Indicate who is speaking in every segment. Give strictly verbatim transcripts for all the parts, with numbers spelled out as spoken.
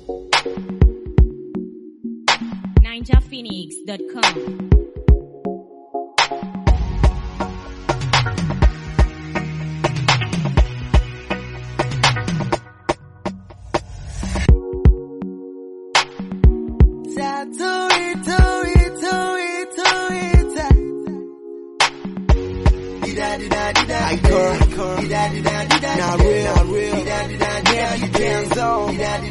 Speaker 1: ninja phoenix dot com.
Speaker 2: Not real, not real. Yeah, you can't so.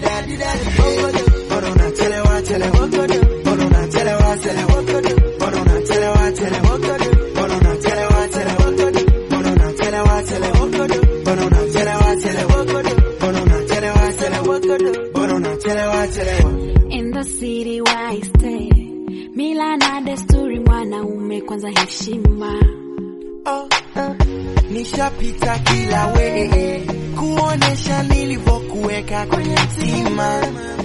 Speaker 2: Hold on, tell it what, tell it what to do. Hold on, tell it what, tell it what to do. Hold on, tell it what, tell it what to do. Hold on, tell it what, tell it what to do. Hold on, tell it what, tell it what to do. Hold on, tell it what, tell it what to do. Hold on, tell it what, tell it what to do. Hold on, tell it what, tell it what.
Speaker 3: In the city where I stay, mila na desturi mwanaume kwanza heshima.
Speaker 2: Oh, uh, nishapita kila wewe kuonesha nilivyokuweka kwenye mtima.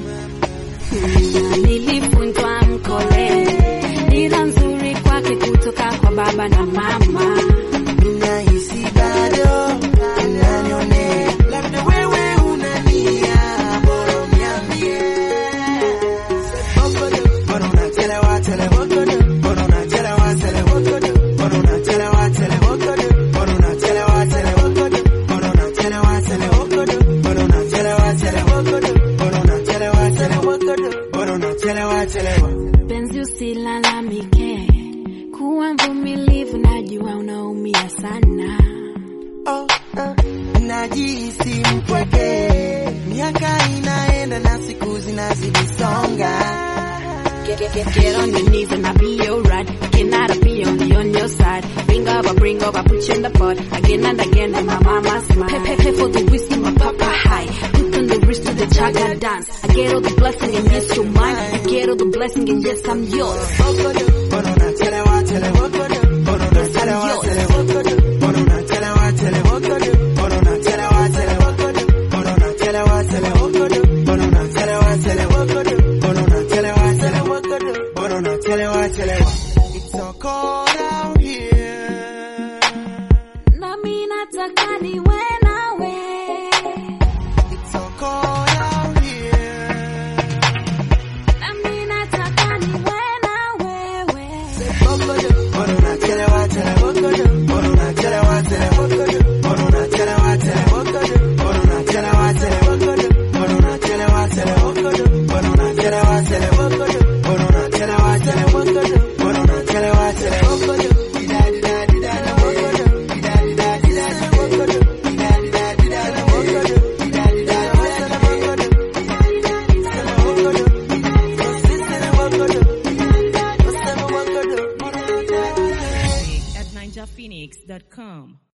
Speaker 3: Nilifunzwa mkole, dira nzuri kwake kutoka kwa baba na mama.
Speaker 2: Ninahisi bado unanione, labda wewe unania, bora uniambie. Bora unachelewa, chelewa kodo. Bora unachelewa, chelewa kodo. Bora unachelewa, chelewa kodo. Bora unachelewa, chelewa kodo. Bora unachelewa, chelewa kodo. Bora unachelewa, chelewa kodo. Bora unachelewa, chelewa kodo. Bora unachelewa, chelewa.
Speaker 3: Penzi usilalamike, kuwa mvumilivu, najua unaumia sana.
Speaker 2: Oh, uh, najihisi mpweke, miaka inaenda na siku zinazidi songa.
Speaker 3: Get, get, get, get on your knees and I'll be your ride. Cannot I be only on your side. Bring up, I bring up, I put you in the pot. Again and again and my mama smile. Pay, pay, pay for the whiskey, my papa high. Put on the wrist to the chaga dance. I get all the blessing and yes, you're mine. I get all the blessing and yes, I'm yours.
Speaker 2: Hold on, tell it what, tell it what to do. Hold on, tell it what, tell it what to do. Hold on, tell it what, tell it what to do. Hold on, tell it what, tell it what to do. Hold on, tell it what, tell it what to do. Hold on, tell it what, tell it what to do. Hold on, tell it what, tell it what to do. Hold on, tell it what, tell it what. It's so cold out here.
Speaker 3: Na mimi nataka niwe nawe.
Speaker 2: It's so cold out here.
Speaker 3: Na mimi nataka niwe na wewe.
Speaker 2: Hold on, tell it what, tell it what to do. Hold on, tell it what, tell it what to do. Hold on, tell it what, tell it what to do. Hold on, tell it what, tell it what to do. Hold on, tell it what, tell it what to do. Hold on, tell it what, tell it what to do. Hold on, tell it what, tell it what to do. Hold on, tell it what, tell it what to do.
Speaker 1: At ninja phoenix dot com.